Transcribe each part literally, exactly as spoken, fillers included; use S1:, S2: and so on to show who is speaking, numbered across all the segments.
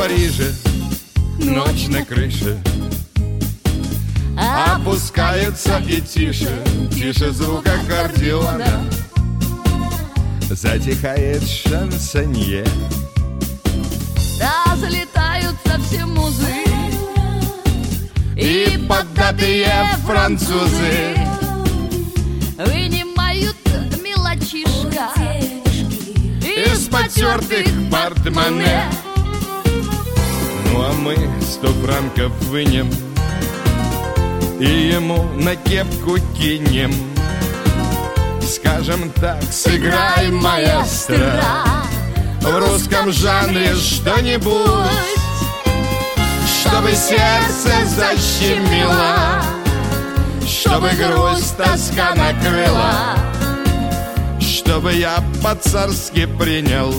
S1: Париже ночь на крыше. Опускается и тише, тише звук аккордеона. Затихает шансонье.
S2: Разлетаются все музы
S1: И поддатые французы
S2: вынимают мелочишка
S1: из потертых портмоне. Ну а мы сто франков вынем и ему на кепку кинем. Скажем так, сыграй, маэстро, в русском жанре что-нибудь, чтобы сердце защемило, чтобы грусть тоска накрыла, чтобы я по-царски принял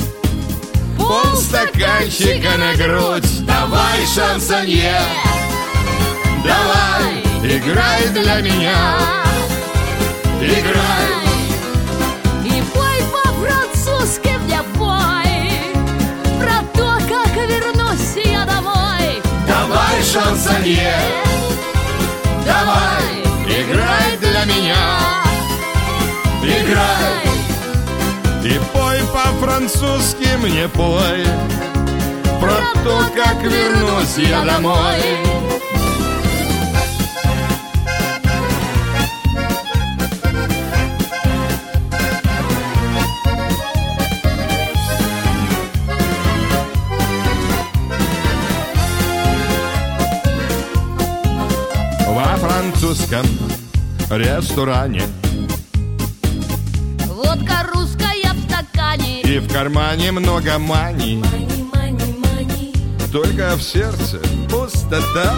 S1: полстаканчика на грудь. Давай, шансонье, давай, играй для меня, играй.
S2: И пой по-французски мне, пой про то, как вернусь я домой.
S1: Давай, шансонье, давай, играй для меня, играй. И пой по-французски мне, пой про то, как вернусь я домой. Во французском ресторане
S2: Водка русская в стакане,
S1: и в кармане много мани, только в сердце пустота.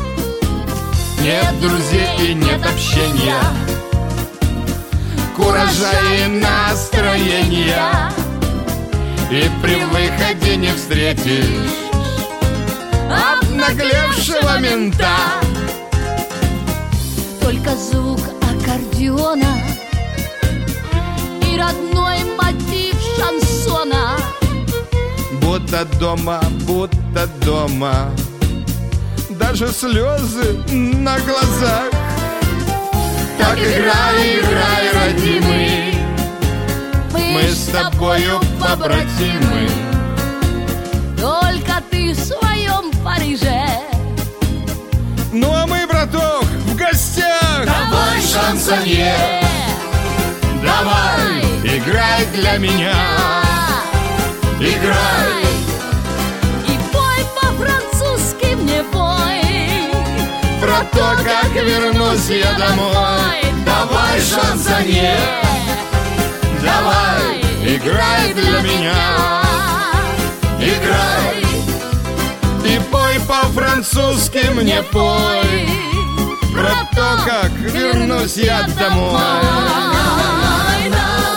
S1: Нет друзей и нет общения, куража и настроения, и при выходе не встретишь обнаглевшего мента.
S2: только звук аккордеона и родной мотив шансона.
S1: Будто дома, будто дома, даже слезы на глазах. Так играй, играй, родимый, мы с тобою побратимы.
S2: Только ты в своем Париже,
S1: ну а мы, браток, в гостях.
S2: давай,
S1: шансонье, давай, играй для меня, играй.
S2: И пой по-французски мне, пой
S1: Про то, как вернусь я домой. Давай, шансонье, давай, играй для меня, играй. И пой по-французски мне, пой про то, как вернусь я домой.